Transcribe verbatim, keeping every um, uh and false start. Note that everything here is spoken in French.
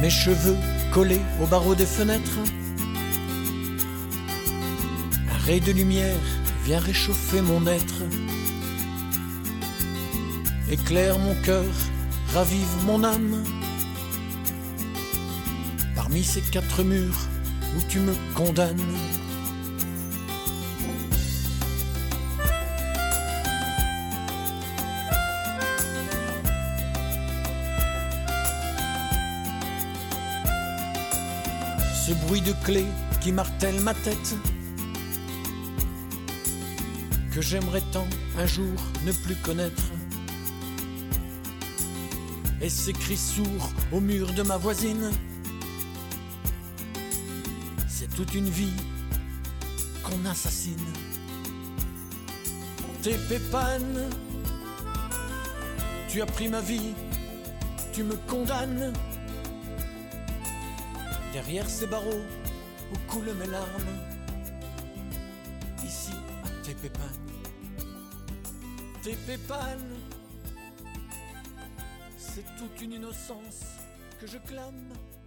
mes cheveux collés aux barreaux des fenêtres. Un ray de lumière vient réchauffer mon être, éclaire mon cœur, ravive mon âme. Parmi ces quatre murs où tu me condamnes, ce bruit de clé qui martèle ma tête, que j'aimerais tant un jour ne plus connaître, et ces cris sourds au mur de ma voisine. C'est toute une vie qu'on assassine. T'es Pépane, tu as pris ma vie, tu me condamnes. Derrière ces barreaux où coulent mes larmes, ici, t'es Pépane, t'es Pépane. C'est toute une innocence que je clame.